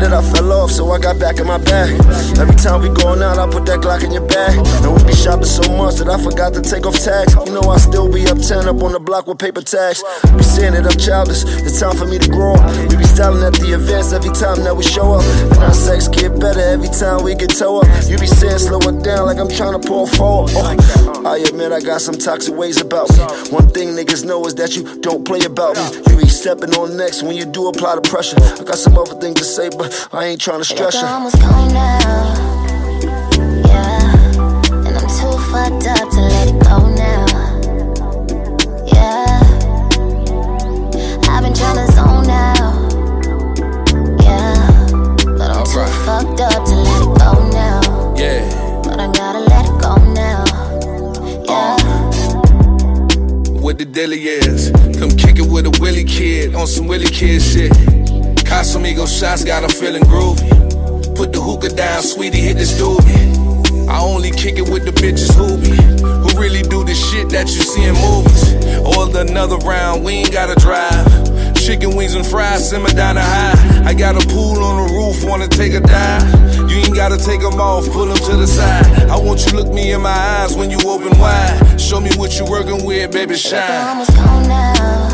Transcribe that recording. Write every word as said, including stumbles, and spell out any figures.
that I fell off, so I got back in my bag. Every time we going out, I put that Glock in your bag. And we be shopping so much that I forgot to take off tags. You know I still be uptown, up on the block with paper tags. Be saying that I'm childish, it's time for me to grow up. We be styling at the events every time that we show up. And our sex get better every time we get toe up. You be saying slow it down like I'm trying to pull forward. Oh, I admit I got some toxic ways about me. One thing niggas know is that you don't play about me. You be stepping on next when you do apply the pressure. I got some other things to say, but I ain't trying to stress you. I'm almost gone now, yeah. And I'm too fucked up to let it go now, yeah. I've been trying to zone out, yeah. But I'm too fucked up to let it go now, yeah. But I gotta let it go now, yeah. Uh, what the dilly is, come kick it with a Willie kid on some Willie kid shit. Casamigo shots got her feeling groovy. Put the hookah down, sweetie, hit this doobie. I only kick it with the bitches who be, who really do the shit that you see in movies. Order another round, we ain't gotta drive. Chicken wings and fries, simmer down the high. I got a pool on the roof, wanna take a dive. You ain't gotta take them off, pull them to the side. I want you to look me in my eyes when you open wide. Show me what you working with, baby, shine. I'm almost gone now,